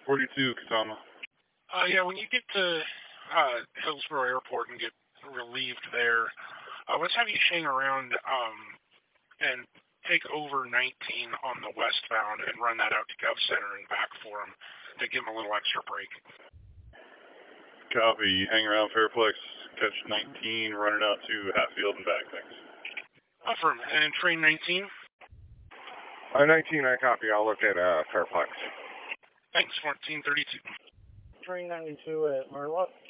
42, Katama. Yeah, when you get to Hillsborough Airport and get relieved there, let's have you hang around and take over 19 on the westbound and run that out to Gov Center and back for him to give him a little extra break. Copy. Hang around Fairplex, catch 19, run it out to Hatfield and back. Thanks. Affirm. And train 19? 19, I copy. I'll look at Fairplex. Thanks, 1432. Train 92 at Merlot.